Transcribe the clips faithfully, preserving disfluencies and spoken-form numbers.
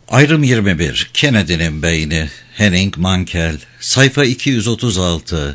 Ayrım yirmi bir. Kennedy'nin beyni. Henning Mankell. Sayfa iki yüz otuz altı.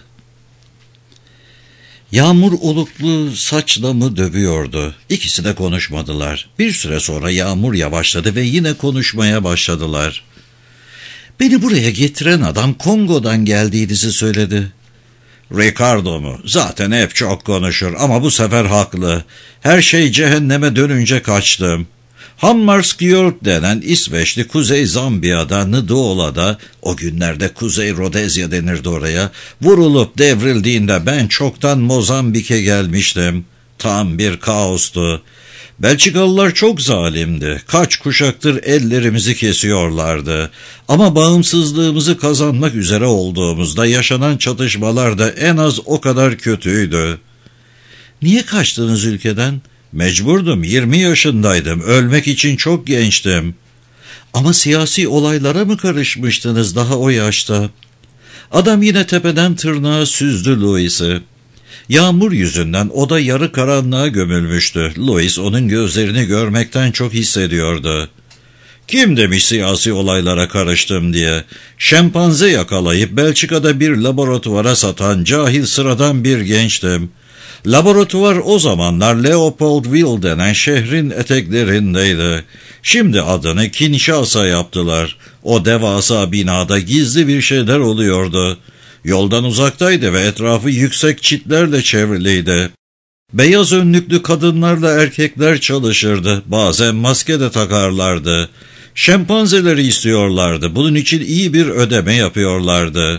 Yağmur oluklu saçlamı dövüyordu. İkisi de konuşmadılar. Bir süre sonra yağmur yavaşladı ve yine konuşmaya başladılar. Beni buraya getiren adam Kongo'dan geldiğinizi söyledi. Ricardo mu? Zaten hep çok konuşur ama bu sefer haklı. Her şey cehenneme dönünce kaçtım. Hammarskjöld denen İsveçli Kuzey Zambiya'da, Ndoola'da, o günlerde Kuzey Rodezya denirdi oraya, vurulup devrildiğinde ben çoktan Mozambik'e gelmiştim. Tam bir kaostu. Belçikalılar çok zalimdi. Kaç kuşaktır ellerimizi kesiyorlardı. Ama bağımsızlığımızı kazanmak üzere olduğumuzda yaşanan çatışmalar da en az o kadar kötüydü. Niye kaçtınız ülkeden? Mecburdum, yirmi yaşındaydım, ölmek için çok gençtim. Ama siyasi olaylara mı karışmıştınız daha o yaşta? Adam yine tepeden tırnağa süzdü Louis'i. Yağmur yüzünden oda yarı karanlığa gömülmüştü. Louis onun gözlerini görmekten çok hissediyordu. Kim demiş siyasi olaylara karıştım diye? Şempanze yakalayıp Belçika'da bir laboratuvara satan cahil sıradan bir gençtim. Laboratuvar o zamanlar Leopoldville denen şehrin eteklerindeydi. Şimdi adını Kinshasa yaptılar. O devasa binada gizli bir şeyler oluyordu. Yoldan uzaktaydı ve etrafı yüksek çitlerle çevriliydi. Beyaz önlüklü kadınlarla erkekler çalışırdı. Bazen maske de takarlardı. Şempanzeleri istiyorlardı. Bunun için iyi bir ödeme yapıyorlardı.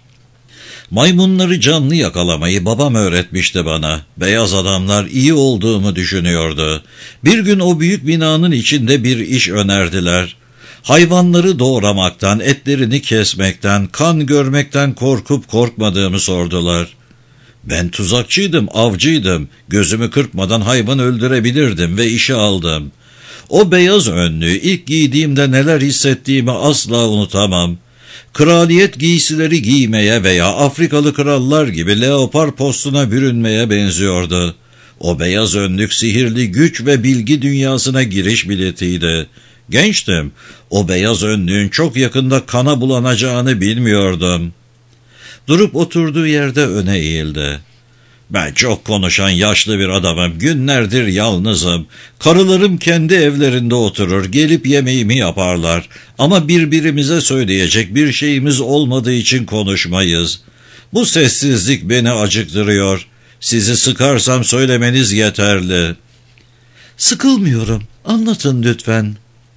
Maymunları canlı yakalamayı babam öğretmişti bana. Beyaz adamlar iyi olduğumu düşünüyordu. Bir gün o büyük binanın içinde bir iş önerdiler. Hayvanları doğramaktan, etlerini kesmekten, kan görmekten korkup korkmadığımı sordular. Ben tuzakçıydım, avcıydım. Gözümü kırpmadan hayvan öldürebilirdim ve işe aldım. O beyaz önlüğü ilk giydiğimde neler hissettiğimi asla unutamam. Kraliyet giysileri giymeye veya Afrikalı krallar gibi leopar postuna bürünmeye benziyordu. O beyaz önlük sihirli güç ve bilgi dünyasına giriş biletiydi. Gençtim. O beyaz önlüğün çok yakında kana bulanacağını bilmiyordum. Durup oturduğu yerde öne eğildi. Ben çok konuşan yaşlı bir adamım. Günlerdir yalnızım. Karılarım kendi evlerinde oturur. Gelip yemeğimi yaparlar. Ama birbirimize söyleyecek bir şeyimiz olmadığı için konuşmayız. Bu sessizlik beni acıktırıyor. Sizi sıkarsam söylemeniz yeterli. Sıkılmıyorum. Anlatın lütfen.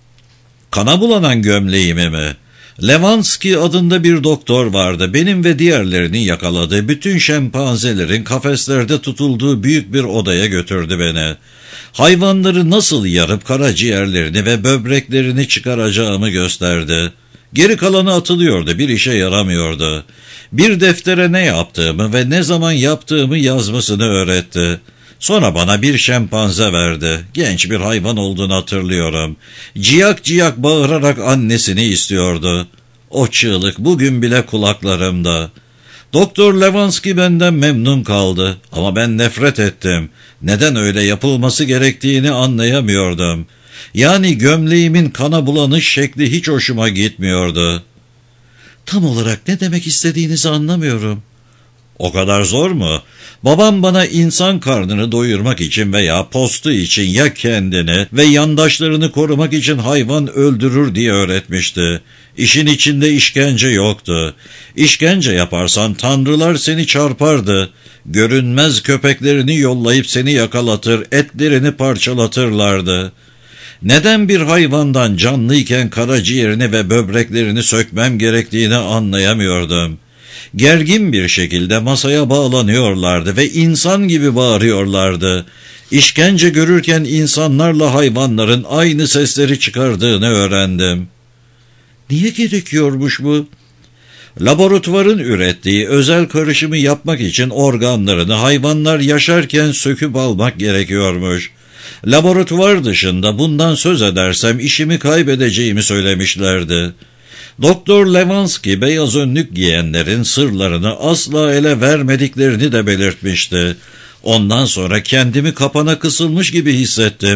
Kana bulanan gömleğimi mi? Levanski adında bir doktor vardı. Benim ve diğerlerinin yakaladığı bütün şempanzelerin kafeslerde tutulduğu büyük bir odaya götürdü beni. Hayvanları nasıl yarıp karaciğerlerini ve böbreklerini çıkaracağımı gösterdi. Geri kalanı atılıyordu, bir işe yaramıyordu. Bir deftere ne yaptığımı ve ne zaman yaptığımı yazmasını öğretti. Sonra bana bir şempanze verdi. Genç bir hayvan olduğunu hatırlıyorum. Ciyak ciyak bağırarak annesini istiyordu. O çığlık bugün bile kulaklarımda. Doktor Levanski benden memnun kaldı ama ben nefret ettim. Neden öyle yapılması gerektiğini anlayamıyordum. Yani gömleğimin kana bulanış şekli hiç hoşuma gitmiyordu. Tam olarak ne demek istediğinizi anlamıyorum. O kadar zor mu? Babam bana insan karnını doyurmak için veya postu için ya kendini ve yandaşlarını korumak için hayvan öldürür diye öğretmişti. İşin içinde işkence yoktu. İşkence yaparsan tanrılar seni çarpardı. Görünmez köpeklerini yollayıp seni yakalatır, etlerini parçalatırlardı. Neden bir hayvandan canlıyken karaciğerini ve böbreklerini sökmem gerektiğini anlayamıyordum. Gergin bir şekilde masaya bağlanıyorlardı ve insan gibi bağırıyorlardı. İşkence görürken insanlarla hayvanların aynı sesleri çıkardığını öğrendim. Niye gerekiyormuş bu? Laboratuvarın ürettiği özel karışımı yapmak için organlarını hayvanlar yaşarken söküp almak gerekiyormuş. Laboratuvar dışında bundan söz edersem işimi kaybedeceğimi söylemişlerdi. Doktor Levanski beyaz önlük giyenlerin sırlarını asla ele vermediklerini de belirtmişti. Ondan sonra kendimi kapana kısılmış gibi hissettim.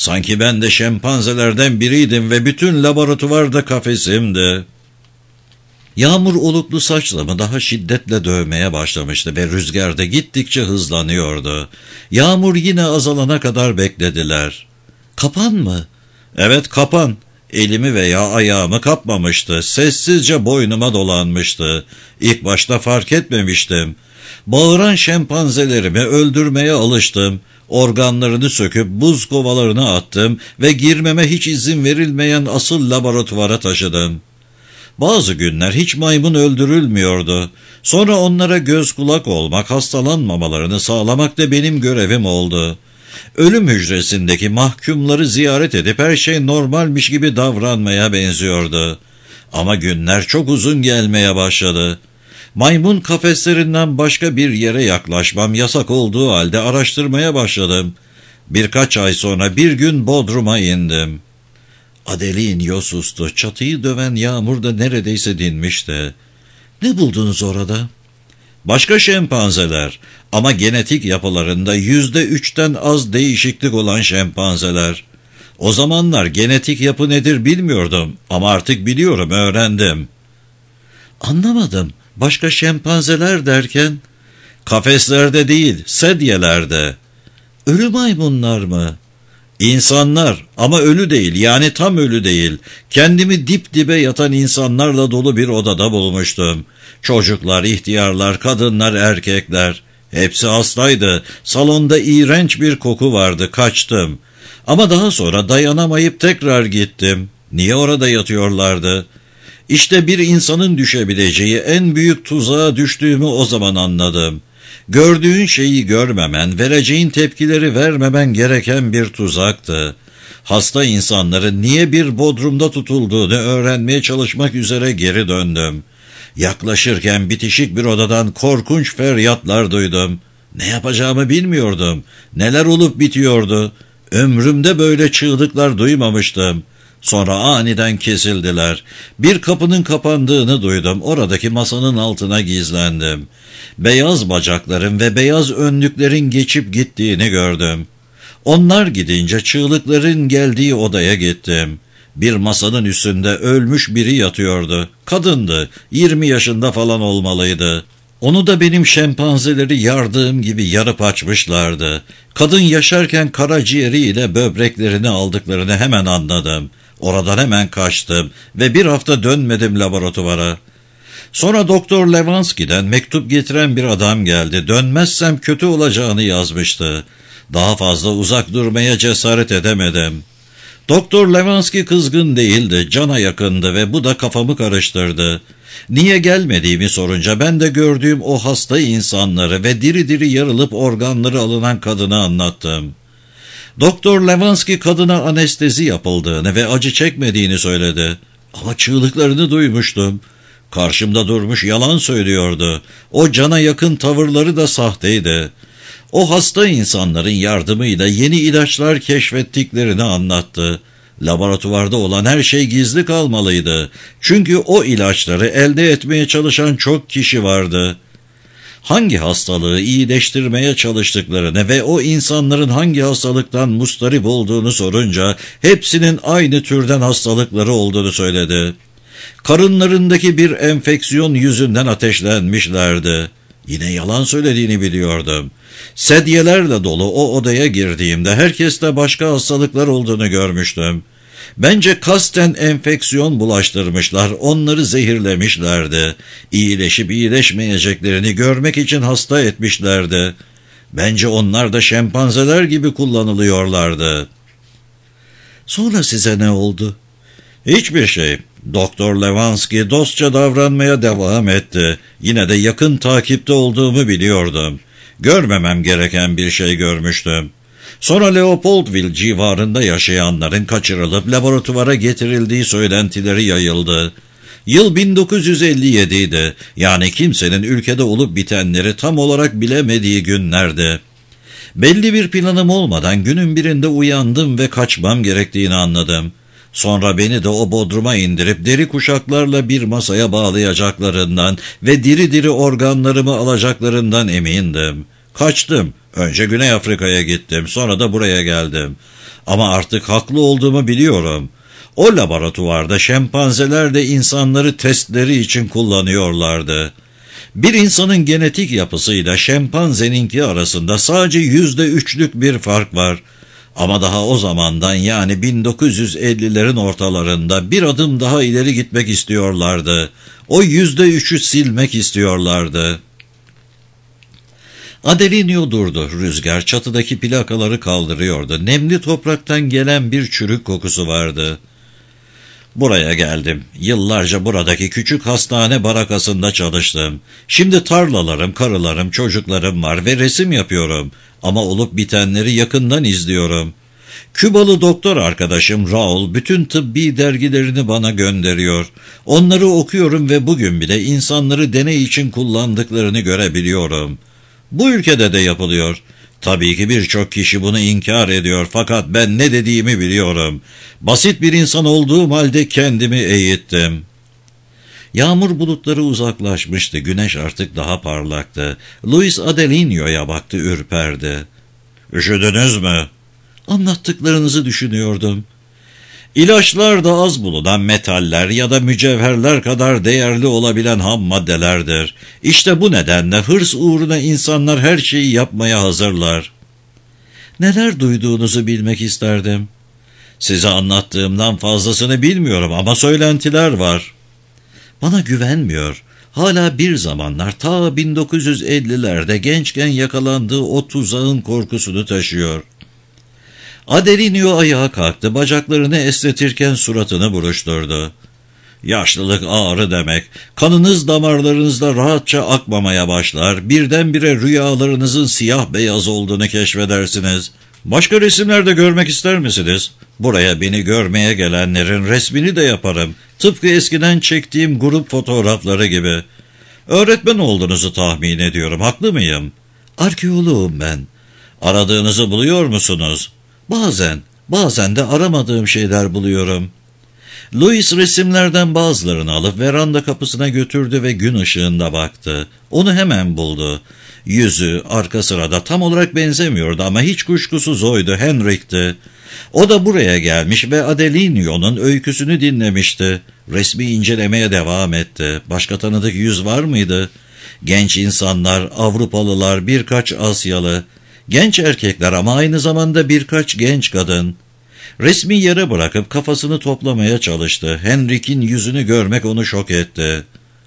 Sanki ben de şempanzelerden biriydim ve bütün laboratuvarda kafesimdi. Yağmur oluklu saçlarımı daha şiddetle dövmeye başlamıştı ve rüzgarda gittikçe hızlanıyordu. Yağmur yine azalana kadar beklediler. Kapan mı? Evet, kapan. Elimi veya ayağımı kapmamıştı. Sessizce boynuma dolanmıştı. İlk başta fark etmemiştim. Bağıran şempanzelerimi öldürmeye alıştım. Organlarını söküp buz kovalarına attım ve girmeme hiç izin verilmeyen asıl laboratuvara taşıdım. Bazı günler hiç maymun öldürülmüyordu. Sonra onlara göz kulak olmak, hastalanmamalarını sağlamak da benim görevim oldu. Ölüm hücresindeki mahkumları ziyaret edip her şey normalmiş gibi davranmaya benziyordu. Ama günler çok uzun gelmeye başladı. Maymun kafeslerinden başka bir yere yaklaşmam yasak olduğu halde araştırmaya başladım. Birkaç ay sonra bir gün Bodrum'a indim. Adeline yosustu. Çatıyı döven yağmur da neredeyse dinmişti. Ne buldunuz orada? Başka şempanzeler ama genetik yapılarında yüzde üçten az değişiklik olan şempanzeler. O zamanlar genetik yapı nedir bilmiyordum ama artık biliyorum, öğrendim. Anlamadım. Başka şempanzeler derken? Kafeslerde değil, sedyelerde. Ölü maymunlar mı? İnsanlar ama ölü değil, yani tam ölü değil. Kendimi dip dibe yatan insanlarla dolu bir odada bulmuştum. Çocuklar, ihtiyarlar, kadınlar, erkekler. Hepsi hastaydı. Salonda iğrenç bir koku vardı, kaçtım. Ama daha sonra dayanamayıp tekrar gittim. Niye orada yatıyorlardı? İşte bir insanın düşebileceği en büyük tuzağa düştüğümü o zaman anladım. Gördüğün şeyi görmemen, vereceğin tepkileri vermemen gereken bir tuzaktı. Hasta insanların niye bir bodrumda tutulduğunu öğrenmeye çalışmak üzere geri döndüm. Yaklaşırken bitişik bir odadan korkunç feryatlar duydum. Ne yapacağımı bilmiyordum. Neler olup bitiyordu. Ömrümde böyle çığlıklar duymamıştım. Sonra aniden kesildiler. Bir kapının kapandığını duydum. Oradaki masanın altına gizlendim. Beyaz bacakların ve beyaz önlüklerin geçip gittiğini gördüm. Onlar gidince çığlıkların geldiği odaya gittim. Bir masanın üstünde ölmüş biri yatıyordu. Kadındı, yirmi yaşında falan olmalıydı. Onu da benim şempanzeleri yardığım gibi yarıp açmışlardı. Kadın yaşarken karaciğeriyle böbreklerini aldıklarını hemen anladım. Oradan hemen kaçtım ve bir hafta dönmedim laboratuvara. Sonra Doktor Levanski'den mektup getiren bir adam geldi. Dönmezsem kötü olacağını yazmıştı. Daha fazla uzak durmaya cesaret edemedim. Doktor Levanski kızgın değildi, cana yakındı ve bu da kafamı karıştırdı. Niye gelmediğimi sorunca ben de gördüğüm o hasta insanları ve diri diri yarılıp organları alınan kadını anlattım. Doktor Levanski kadına anestezi yapıldığını ve acı çekmediğini söyledi. Ama çığlıklarını duymuştum. Karşımda durmuş yalan söylüyordu. O cana yakın tavırları da sahteydi. O hasta insanların yardımıyla yeni ilaçlar keşfettiklerini anlattı. Laboratuvarda olan her şey gizli kalmalıydı. Çünkü o ilaçları elde etmeye çalışan çok kişi vardı. Hangi hastalığı iyileştirmeye çalıştıklarını ve o insanların hangi hastalıktan mustarip olduğunu sorunca hepsinin aynı türden hastalıkları olduğunu söyledi. Karınlarındaki bir enfeksiyon yüzünden ateşlenmişlerdi. Yine yalan söylediğini biliyordum. Sedyelerle dolu o odaya girdiğimde herkeste başka hastalıklar olduğunu görmüştüm. Bence kasten enfeksiyon bulaştırmışlar, onları zehirlemişlerdi. İyileşip iyileşmeyeceklerini görmek için hasta etmişlerdi. Bence onlar da şempanzeler gibi kullanılıyorlardı. Sonra size ne oldu? Hiçbir şey. Doktor Levanski dostça davranmaya devam etti. Yine de yakın takipte olduğumu biliyordum. Görmemem gereken bir şey görmüştüm. Sonra Leopoldville civarında yaşayanların kaçırılıp laboratuvara getirildiği söylentileri yayıldı. Yıl bin dokuz yüz elli yedi idi. Yani kimsenin ülkede olup bitenleri tam olarak bilemediği günlerdi. Belli bir planım olmadan günün birinde uyandım ve kaçmam gerektiğini anladım. Sonra beni de o bodruma indirip deri kuşaklarla bir masaya bağlayacaklarından ve diri diri organlarımı alacaklarından emindim. Kaçtım. Önce Güney Afrika'ya gittim, sonra da buraya geldim. Ama artık haklı olduğumu biliyorum. O laboratuvarda şempanzeler de insanları testleri için kullanıyorlardı. Bir insanın genetik yapısıyla şempanzeninki arasında sadece yüzde üçlük bir fark var. Ama daha o zamandan, yani bin dokuz yüz ellilerin ortalarında bir adım daha ileri gitmek istiyorlardı. O yüzde üçü silmek istiyorlardı. Adelinho durdu. Rüzgar çatıdaki plakaları kaldırıyordu. Nemli topraktan gelen bir çürük kokusu vardı. Buraya geldim. Yıllarca buradaki küçük hastane barakasında çalıştım. Şimdi tarlalarım, karılarım, çocuklarım var ve resim yapıyorum. Ama olup bitenleri yakından izliyorum. Kübalı doktor arkadaşım Raul bütün tıbbi dergilerini bana gönderiyor. Onları okuyorum ve bugün bile insanları deney için kullandıklarını görebiliyorum. Bu ülkede de yapılıyor. Tabii ki birçok kişi bunu inkar ediyor, fakat ben ne dediğimi biliyorum. Basit bir insan olduğum halde kendimi eğittim. Yağmur bulutları uzaklaşmıştı, güneş artık daha parlaktı. Luis Adelinho'ya baktı, ürperdi. "Üşüdünüz mü?" "Anlattıklarınızı düşünüyordum." İlaçlar da az bulunan metaller ya da mücevherler kadar değerli olabilen ham maddelerdir. İşte bu nedenle hırs uğruna insanlar her şeyi yapmaya hazırlar. Neler duyduğunuzu bilmek isterdim. Size anlattığımdan fazlasını bilmiyorum ama söylentiler var. Bana güvenmiyor. Hala bir zamanlar ta bin dokuz yüz ellilerde gençken yakalandığı o tuzağın korkusunu taşıyor. Adelinho ayağa kalktı, bacaklarını esnetirken suratını buruşturdu. "Yaşlılık ağrı demek. Kanınız damarlarınızda rahatça akmamaya başlar. Birdenbire rüyalarınızın siyah beyaz olduğunu keşfedersiniz. Başka resimler de görmek ister misiniz? Buraya beni görmeye gelenlerin resmini de yaparım. Tıpkı eskiden çektiğim grup fotoğrafları gibi. Öğretmen olduğunuzu tahmin ediyorum. Haklı mıyım?" "Arkeoloğum ben." "Aradığınızı buluyor musunuz?" "Bazen, bazen de aramadığım şeyler buluyorum." Louis resimlerden bazılarını alıp veranda kapısına götürdü ve gün ışığında baktı. Onu hemen buldu. Yüzü arka sırada tam olarak benzemiyordu ama hiç kuşkusuz oydu, Henrik'ti. O da buraya gelmiş ve Adelinho'nun öyküsünü dinlemişti. Resmi incelemeye devam etti. Başka tanıdık yüz var mıydı? Genç insanlar, Avrupalılar, birkaç Asyalı. Genç erkekler ama aynı zamanda birkaç genç kadın. Resmi yere bırakıp kafasını toplamaya çalıştı. Henrik'in yüzünü görmek onu şok etti.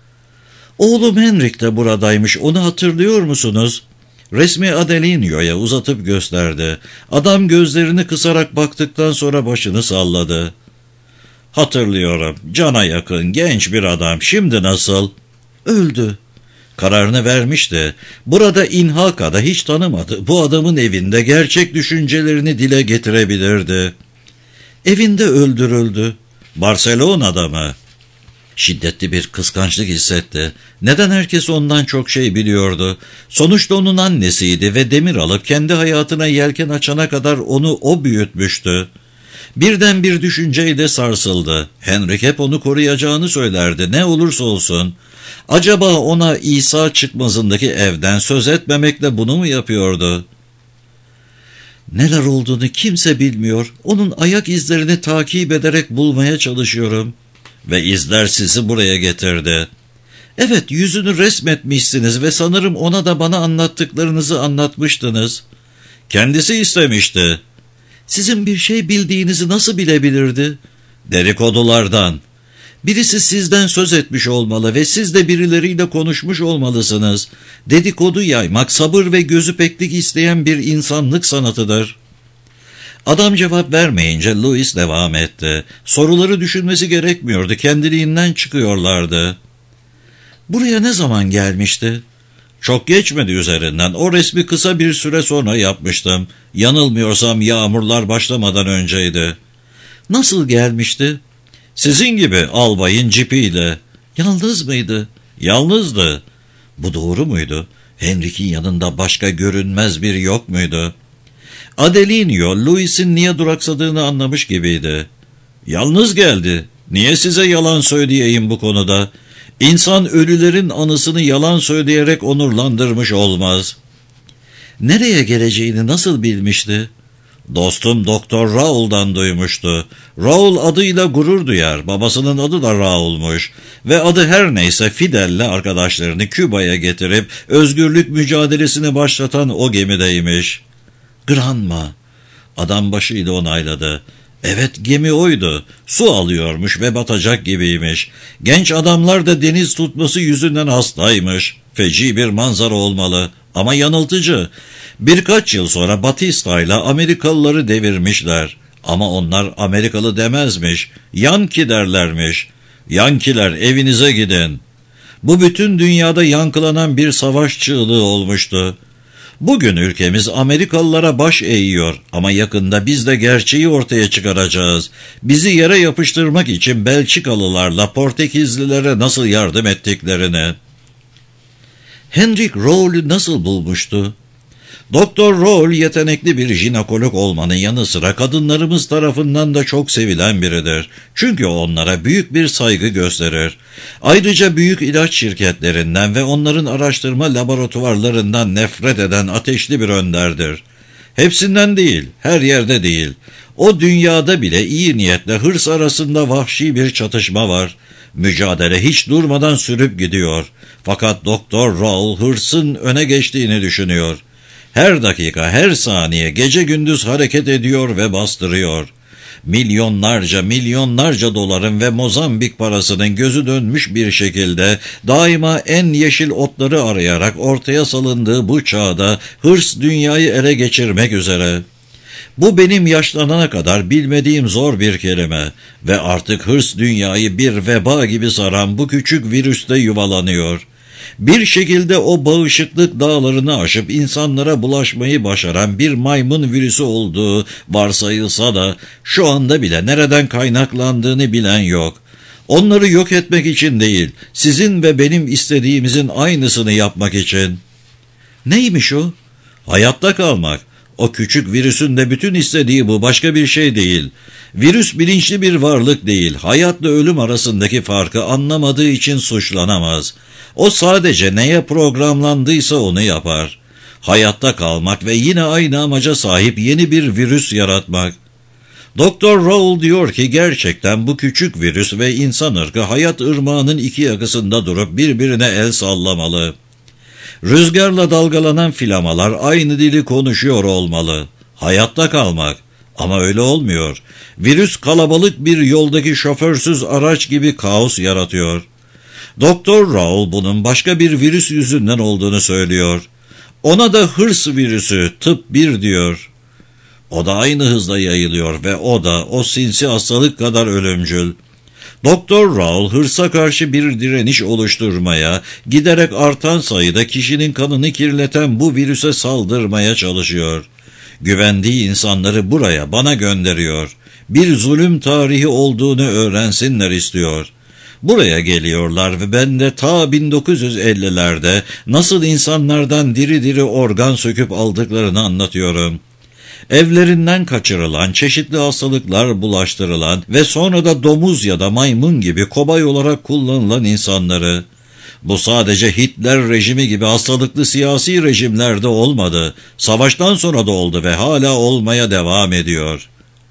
"Oğlum Henrik de buradaymış, onu hatırlıyor musunuz?" Resmi Adelinho'ya uzatıp gösterdi. Adam gözlerini kısarak baktıktan sonra başını salladı. "Hatırlıyorum, cana yakın, genç bir adam. Şimdi nasıl?" "Öldü." Kararını vermişti. Burada İnhaka'da hiç tanımadı. Bu adamın evinde gerçek düşüncelerini dile getirebilirdi. "Evinde öldürüldü." "Barcelona'da mı?" Şiddetli bir kıskançlık hissetti. Neden herkes ondan çok şey biliyordu? Sonuçta onun annesiydi ve demir alıp kendi hayatına yelken açana kadar onu o büyütmüştü. Birden bir düşünceyle sarsıldı. Henrik hep onu koruyacağını söylerdi, ne olursa olsun. Acaba ona İsa çıkmazındaki evden söz etmemekle bunu mu yapıyordu? Neler olduğunu kimse bilmiyor. Onun ayak izlerini takip ederek bulmaya çalışıyorum. Ve izler sizi buraya getirdi. Evet, yüzünü resmetmişsiniz ve sanırım ona da bana anlattıklarınızı anlatmıştınız. Kendisi istemişti. Sizin bir şey bildiğinizi nasıl bilebilirdi? Dedikodulardan. Birisi sizden söz etmiş olmalı ve siz de birileriyle konuşmuş olmalısınız. Dedikodu yaymak sabır ve gözü peklik isteyen bir insanlık sanatıdır. Adam cevap vermeyince Louis devam etti. Soruları düşünmesi gerekmiyordu, kendiliğinden çıkıyorlardı. Buraya ne zaman gelmişti? Çok geçmedi üzerinden. O resmi kısa bir süre sonra yapmıştım. Yanılmıyorsam yağmurlar başlamadan önceydi. Nasıl gelmişti? Sizin gibi albayın cipiyle. Yalnız mıydı? Yalnızdı. Bu doğru muydu? Henrik'in yanında başka görünmez biri yok muydu? Adelinho, Louis'in niye duraksadığını anlamış gibiydi. Yalnız geldi. Niye size yalan söyleyeyim bu konuda? İnsan ölülerin anısını yalan söyleyerek onurlandırmış olmaz. Nereye geleceğini nasıl bilmişti? Dostum Doktor Raoul'dan duymuştu. Raoul adıyla gurur duyar, babasının adı da Raoul'muş ve adı her neyse Fidel'le arkadaşlarını Küba'ya getirip özgürlük mücadelesini başlatan o gemideymiş. Granma, adam başıyla onayladı. Evet, gemi oydu. Su alıyormuş ve batacak gibiymiş. Genç adamlar da deniz tutması yüzünden hastaymış. Feci bir manzara olmalı ama yanıltıcı. Birkaç yıl sonra Batista ile Amerikalıları devirmişler. Ama onlar Amerikalı demezmiş, Yanki derlermiş. Yankiler, evinize gidin. Bu bütün dünyada yankılanan bir savaş çığlığı olmuştu. Bugün ülkemiz Amerikalılara baş eğiyor ama yakında biz de gerçeği ortaya çıkaracağız. Bizi yere yapıştırmak için Belçikalılarla Portekizlilere nasıl yardım ettiklerini. Henrik Raoul'u nasıl bulmuştu? Doktor Raoul yetenekli bir jinekolog olmanın yanı sıra kadınlarımız tarafından da çok sevilen biridir. Çünkü onlara büyük bir saygı gösterir. Ayrıca büyük ilaç şirketlerinden ve onların araştırma laboratuvarlarından nefret eden ateşli bir önderdir. Hepsinden değil, her yerde değil. O dünyada bile iyi niyetle hırs arasında vahşi bir çatışma var. Mücadele hiç durmadan sürüp gidiyor. Fakat Doktor Raoul hırsın öne geçtiğini düşünüyor. Her dakika, her saniye, gece gündüz hareket ediyor ve bastırıyor. Milyonlarca, milyonlarca doların ve Mozambik parasının gözü dönmüş bir şekilde daima en yeşil otları arayarak ortaya salındığı bu çağda hırs dünyayı ele geçirmek üzere. Bu benim yaşlanana kadar bilmediğim zor bir kelime ve artık hırs dünyayı bir veba gibi saran bu küçük virüste yuvalanıyor. Bir şekilde o bağışıklık dağlarını aşıp insanlara bulaşmayı başaran bir maymun virüsü olduğu varsayılsa da şu anda bile nereden kaynaklandığını bilen yok. Onları yok etmek için değil, sizin ve benim istediğimizin aynısını yapmak için. Neymiş o? Hayatta kalmak. O küçük virüsün de bütün istediği bu, başka bir şey değil. Virüs bilinçli bir varlık değil, hayatla ölüm arasındaki farkı anlamadığı için suçlanamaz. O sadece neye programlandıysa onu yapar. Hayatta kalmak ve yine aynı amaca sahip yeni bir virüs yaratmak. Doktor Raoul diyor ki gerçekten bu küçük virüs ve insan ırkı hayat ırmağının iki yakasında durup birbirine el sallamalı. Rüzgarla dalgalanan flamalar aynı dili konuşuyor olmalı. Hayatta kalmak. Ama öyle olmuyor. Virüs kalabalık bir yoldaki şoförsüz araç gibi kaos yaratıyor. Doktor Raoul bunun başka bir virüs yüzünden olduğunu söylüyor. Ona da hırs virüsü, tıp bir diyor. O da aynı hızla yayılıyor ve o da o sinsi hastalık kadar ölümcül. Doktor Raoul hırsa karşı bir direniş oluşturmaya, giderek artan sayıda kişinin kanını kirleten bu virüse saldırmaya çalışıyor. Güvendiği insanları buraya, bana gönderiyor. Bir zulüm tarihi olduğunu öğrensinler istiyor. Buraya geliyorlar ve ben de ta bin dokuz yüz ellilerde nasıl insanlardan diri diri organ söküp aldıklarını anlatıyorum. Evlerinden kaçırılan, çeşitli hastalıklar bulaştırılan ve sonra da domuz ya da maymun gibi kobay olarak kullanılan insanları. Bu sadece Hitler rejimi gibi hastalıklı siyasi rejimlerde olmadı. Savaştan sonra da oldu ve hala olmaya devam ediyor.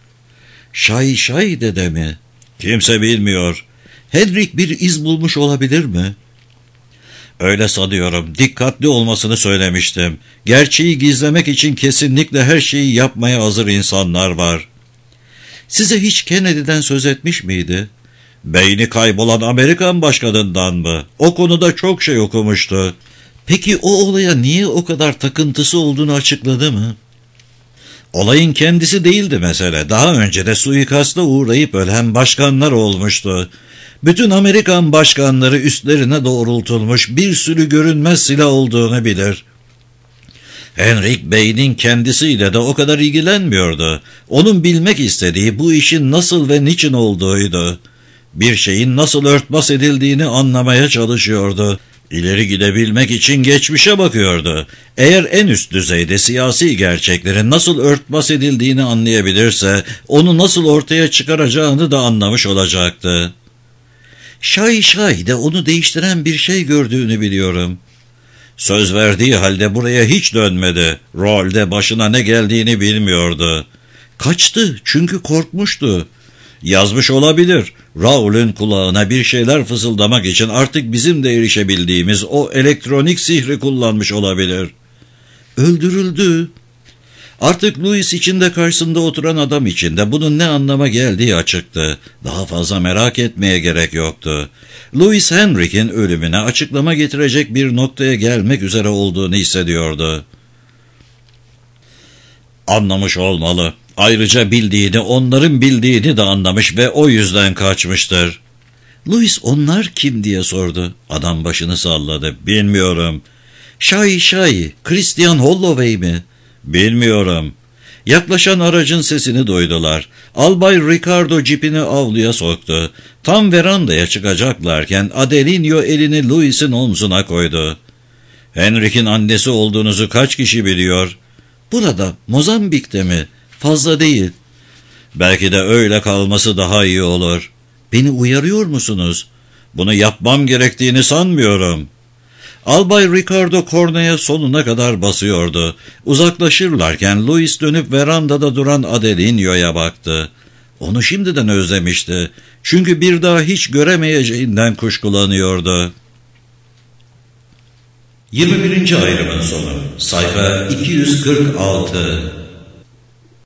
Şay Şay dede mi? Kimse bilmiyor. Henrik bir iz bulmuş olabilir mi? Öyle sanıyorum. Dikkatli olmasını söylemiştim. Gerçeği gizlemek için kesinlikle her şeyi yapmaya hazır insanlar var. Size hiç Kennedy'den söz etmiş miydi? Beyni kaybolan Amerikan başkanından mı? O konuda çok şey okumuştu. Peki o olaya niye o kadar takıntısı olduğunu açıkladı mı? Olayın kendisi değildi mesele. Daha önce de suikasta uğrayıp ölen başkanlar olmuştu. Bütün Amerikan başkanları üstlerine doğrultulmuş bir sürü görünmez silah olduğunu bilir. Henrik Bey'in kendisiyle de o kadar ilgilenmiyordu. Onun bilmek istediği bu işin nasıl ve niçin olduğuydu. Bir şeyin nasıl örtbas edildiğini anlamaya çalışıyordu. İleri gidebilmek için geçmişe bakıyordu. Eğer en üst düzeyde siyasi gerçeklerin nasıl örtbas edildiğini anlayabilirse, onu nasıl ortaya çıkaracağını da anlamış olacaktı. Şay Şay de onu değiştiren bir şey gördüğünü biliyorum. Söz verdiği halde buraya hiç dönmedi. Rolde başına ne geldiğini bilmiyordu. Kaçtı çünkü korkmuştu. Yazmış olabilir. Raoul'ün kulağına bir şeyler fısıldamak için artık bizim de erişebildiğimiz o elektronik sihri kullanmış olabilir. Öldürüldü. Artık Louis içinde karşısında oturan adam içinde bunun ne anlama geldiği açıktı. Daha fazla merak etmeye gerek yoktu. Louis Henrik'in ölümüne açıklama getirecek bir noktaya gelmek üzere olduğunu hissediyordu. Anlamış olmalı. Ayrıca bildiğini, onların bildiğini de anlamış ve o yüzden kaçmıştır. Louis onlar kim diye sordu. Adam başını salladı. Bilmiyorum. Şay şay, Christian Holloway mi? Bilmiyorum. Yaklaşan aracın sesini duydular. Albay Ricardo cipini avluya soktu. Tam verandaya çıkacaklarken Adelinho elini Louis'in omzuna koydu. Henrik'in annesi olduğunuzu kaç kişi biliyor? Burada, Mozambik'te mi? Fazla değil. Belki de öyle kalması daha iyi olur. Beni uyarıyor musunuz? Bunu yapmam gerektiğini sanmıyorum. Albay Ricardo kornaya sonuna kadar basıyordu. Uzaklaşırlarken Louis dönüp verandada duran Adelinho'ya baktı. Onu şimdiden özlemişti. Çünkü bir daha hiç göremeyeceğinden kuşkulanıyordu. yirmi birinci ayrımın sonu. Sayfa iki yüz kırk altı.